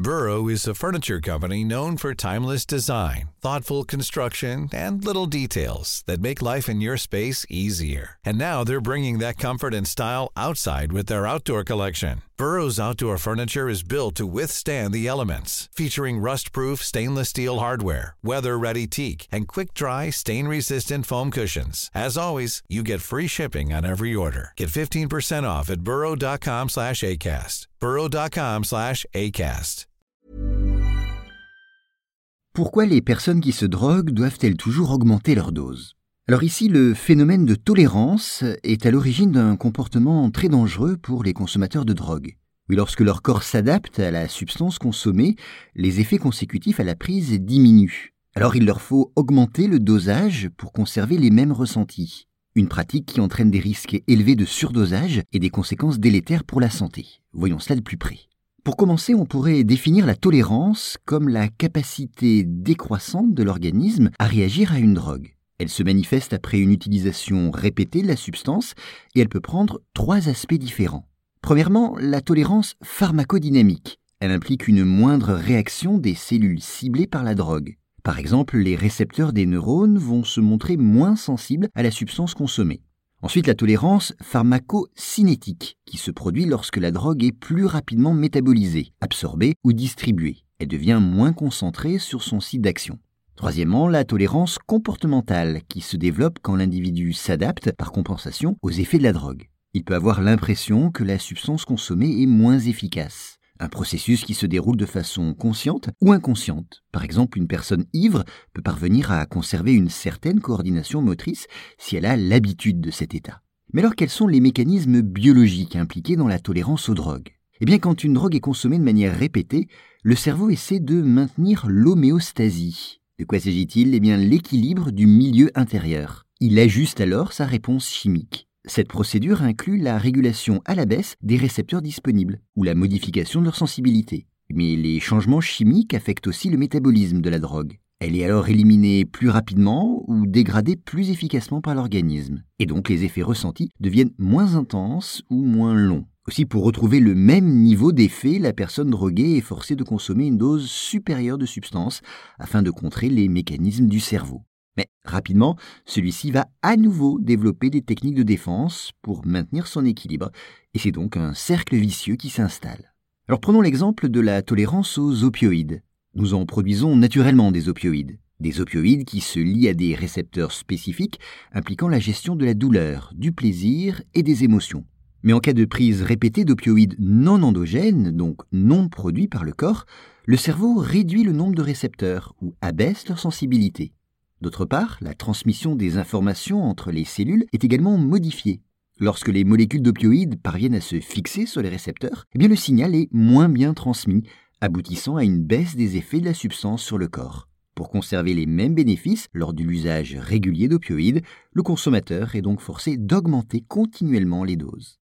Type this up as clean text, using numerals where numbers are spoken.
Burrow is a furniture company known for timeless design, thoughtful construction, and little details that make life in your space easier. And now they're bringing that comfort and style outside with their outdoor collection. Burrow's outdoor furniture is built to withstand the elements, featuring rust-proof stainless steel hardware, weather-ready teak, and quick-dry, stain-resistant foam cushions. As always, you get free shipping on every order. Get 15% off at burrow.com/ACAST. burrow.com/ACAST. Pourquoi les personnes qui se droguent doivent-elles toujours augmenter leur dose ? Alors ici, le phénomène de tolérance est à l'origine d'un comportement très dangereux pour les consommateurs de drogue. Oui, lorsque leur corps s'adapte à la substance consommée, les effets consécutifs à la prise diminuent. Alors il leur faut augmenter le dosage pour conserver les mêmes ressentis. Une pratique qui entraîne des risques élevés de surdosage et des conséquences délétères pour la santé. Voyons cela de plus près. Pour commencer, on pourrait définir la tolérance comme la capacité décroissante de l'organisme à réagir à une drogue. Elle se manifeste après une utilisation répétée de la substance et elle peut prendre 3 aspects différents. Premièrement, la tolérance pharmacodynamique. Elle implique une moindre réaction des cellules ciblées par la drogue. Par exemple, les récepteurs des neurones vont se montrer moins sensibles à la substance consommée. Ensuite, la tolérance pharmacocinétique, qui se produit lorsque la drogue est plus rapidement métabolisée, absorbée ou distribuée. Elle devient moins concentrée sur son site d'action. Troisièmement, la tolérance comportementale, qui se développe quand l'individu s'adapte, par compensation, aux effets de la drogue. Il peut avoir l'impression que la substance consommée est moins efficace. Un processus qui se déroule de façon consciente ou inconsciente. Par exemple, une personne ivre peut parvenir à conserver une certaine coordination motrice si elle a l'habitude de cet état. Mais alors, quels sont les mécanismes biologiques impliqués dans la tolérance aux drogues ? Eh bien, quand une drogue est consommée de manière répétée, le cerveau essaie de maintenir l'homéostasie. De quoi s'agit-il ? Eh bien, l'équilibre du milieu intérieur. Il ajuste alors sa réponse chimique. Cette procédure inclut la régulation à la baisse des récepteurs disponibles ou la modification de leur sensibilité. Mais les changements chimiques affectent aussi le métabolisme de la drogue. Elle est alors éliminée plus rapidement ou dégradée plus efficacement par l'organisme. Et donc les effets ressentis deviennent moins intenses ou moins longs. Aussi, pour retrouver le même niveau d'effet, la personne droguée est forcée de consommer une dose supérieure de substance afin de contrer les mécanismes du cerveau. Mais rapidement, celui-ci va à nouveau développer des techniques de défense pour maintenir son équilibre, et c'est donc un cercle vicieux qui s'installe. Alors prenons l'exemple de la tolérance aux opioïdes. Nous en produisons naturellement des opioïdes qui se lient à des récepteurs spécifiques impliquant la gestion de la douleur, du plaisir et des émotions. Mais en cas de prise répétée d'opioïdes non endogènes, donc non produits par le corps, le cerveau réduit le nombre de récepteurs ou abaisse leur sensibilité. D'autre part, la transmission des informations entre les cellules est également modifiée. Lorsque les molécules d'opioïdes parviennent à se fixer sur les récepteurs, eh bien le signal est moins bien transmis, aboutissant à une baisse des effets de la substance sur le corps. Pour conserver les mêmes bénéfices lors de l'usage régulier d'opioïdes, le consommateur est donc forcé d'augmenter continuellement les doses.